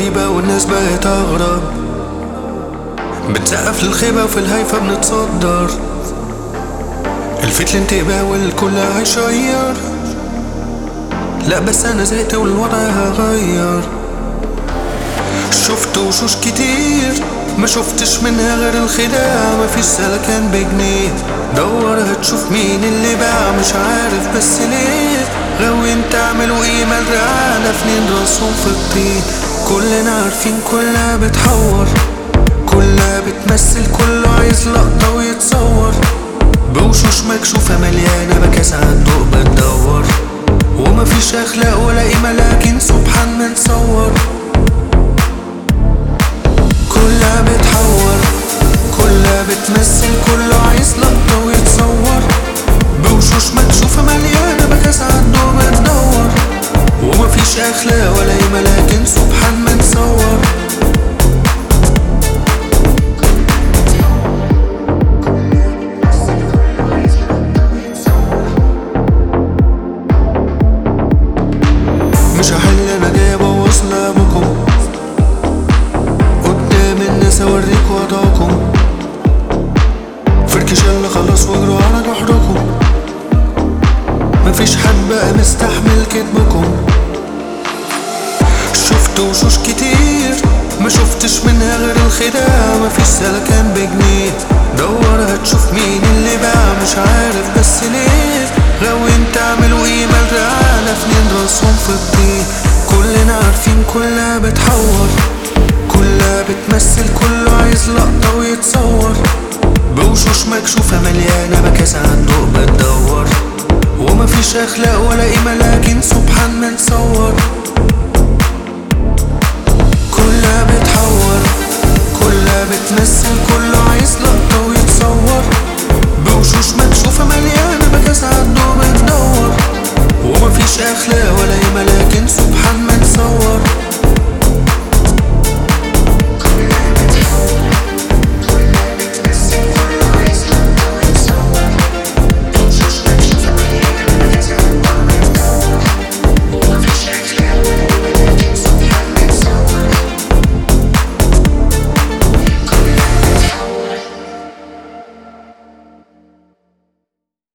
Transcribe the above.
غريبة والناس بقت أغرب، بتسقف للخيبة وفي الهايفة بنتصدر، الفتل انتباه والكل هيشير. لا بس أنا زهقت والوضع هغير. شفت وشوش كتير ما شفتش منها غير الخداع، مفيش سلكان بجنيه، دور هتشوف مين اللي باع. مش عارف بس ليه غاويين تعملوا ايه؟ مالرعانا فنين راسهم في الطين. كلنا عارفين كلها بتحور، كلها بتمثل، كله عايز لقطة ويتصور، بوشوش مكشوفة مليانة بكاس عالضوء بتدور، ومفيش اخلاق ولا قيمة لكن سبحان من صور. كلها بتحور، كلها بتمثل، كله عايز لقطة ويتصور، بوشوش مكشوفة مليانة بكاس عالضوء بتدور، ومفيش اخلاق ولا قيمة لكن سبحان من صور. مش هحل انا جاي ابوظ لعبكم، قدام الناس اوريك وضعكم، فركش يلا خلاص واجروا على جحركم، مفيش حد بقى مستحمل كدبكم. شفت وشوش كتير ما شفتش منها غير الخداع، مفيش سلكان بجنيه، دور هتشوف مين اللي باع. مش عارف بس ليه غاويين تعملوا ايه؟ مالرعانا فنين راسهم في الطين. كلنا عارفين كلها بتحور، كلها بتمثل، كله عايز لقطة ويتصور، بوشوش مكشوفة مليانة بكاس عالضوء بتدور، ومفيش اخلاق ولا قيمة لكن سبحان من صور. كلها بتحور، كلها بتمثل،